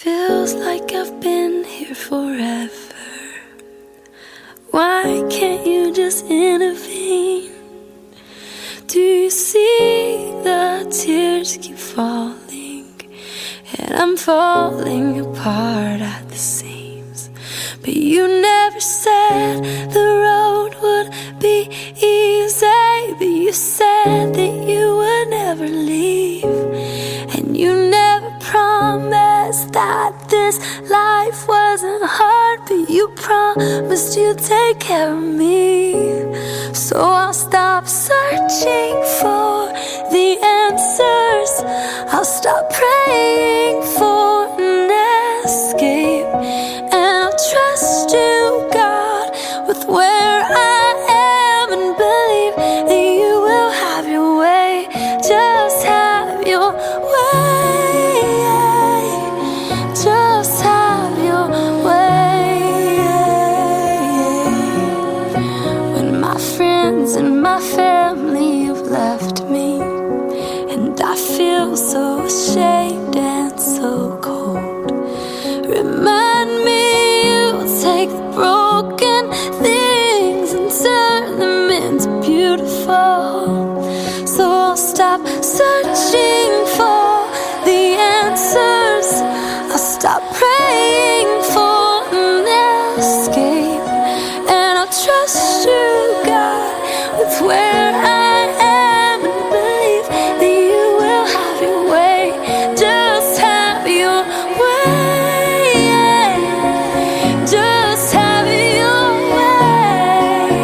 Feels like I've been here forever. Why can't you just intervene? Do you see the tears keep falling? And I'm falling apart at the seams. But you never said the road would be easy. But you said that you would never leave. And you never promised that this life wasn't hard. But you promised you'd take care of me. So I'll stop searching for the answers. I'll stop praying for an escape. And I'll trust you, God, with where I am. And believe that you will have your way. Just have your way. Just have your way. When my friends and my family have left me, and I feel so ashamed and so cold, remind me you'll take the broken things and turn them into beautiful. So I'll stop searching for the answers. I'll stop praying for an escape. And I'll trust you, God, with where I am. And believe that you will have your way. Just have your way. Just have your way.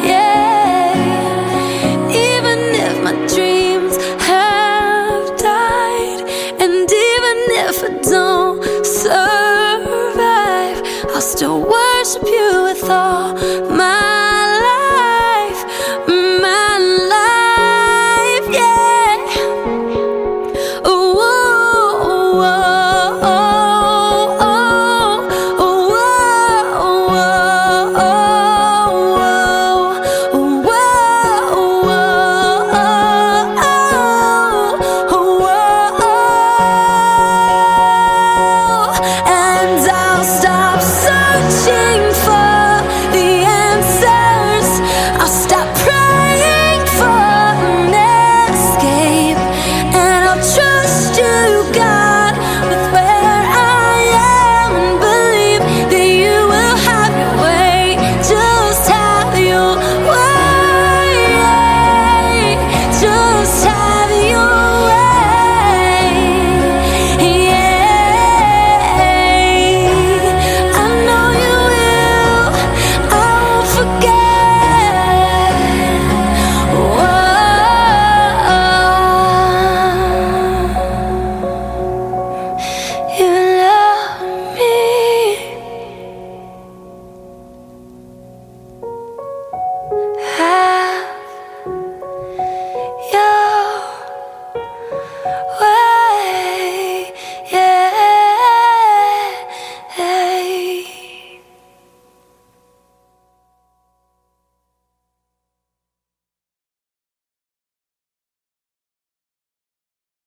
Yeah. Even if my dreams have died, and even if I don't survive, I'll still worship you with all